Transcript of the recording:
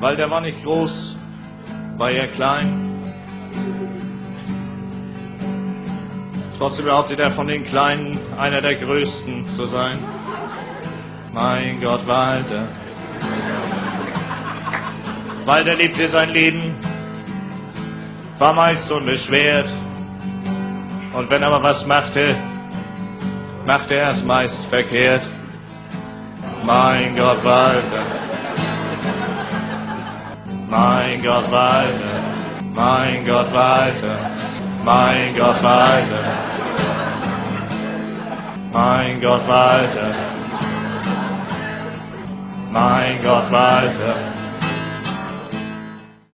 weil der war nicht groß, war eher klein. Trotzdem behauptet er von den Kleinen, einer der Größten zu sein. Mein Gott, Walter. Walter liebte sein Leben, war meist unbeschwert. Und wenn er aber was machte, machte er es meist verkehrt. Mein Gott, Walter. Mein Gott, Walter. Mein Gott, Walter. Mein Gott, Walter. Mein Gott, Walter. Mein Gott, Walter.